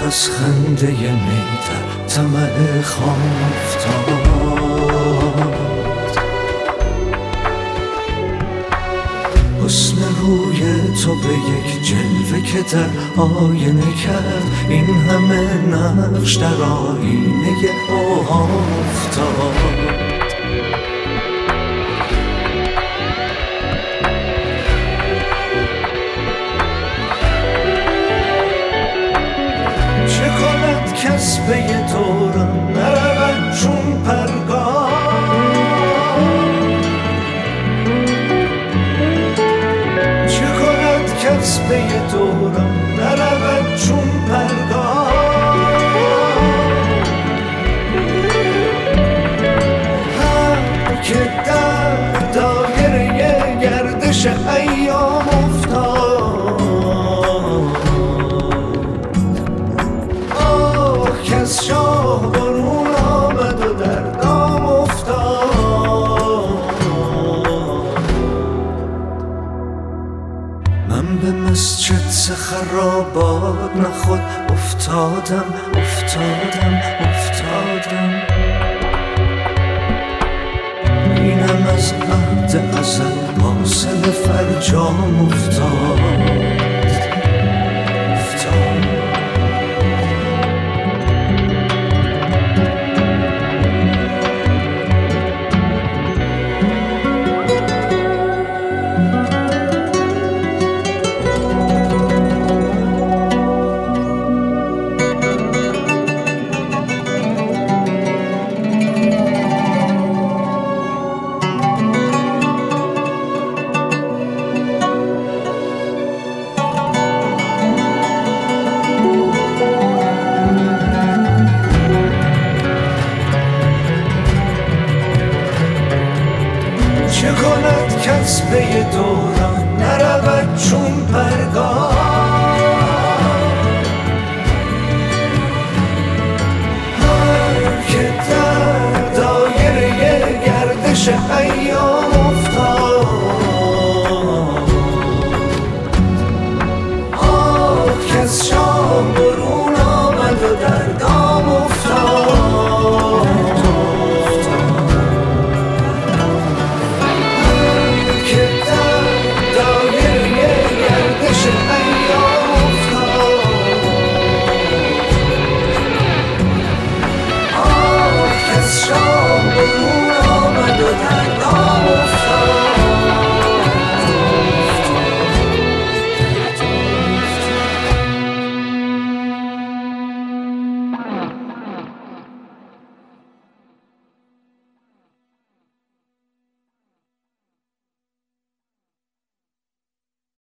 از خنده می در طمع خام افتاد. حسن روی تو به یک جلوه که در آینه کرد این همه نقش در آینه او افتاد. چه کند کس به یه دوران نرود چون پرگار، چه کند کس به یه دوران نرود چون پرگار. هر که در دایره گردش ایام افتاد، از شاه برون آمد و در دام افتاد. من به مسجد ز خرابات نخود افتادم افتادم افتادم. اینم از عهد ازل حاصل فرجام افتاد.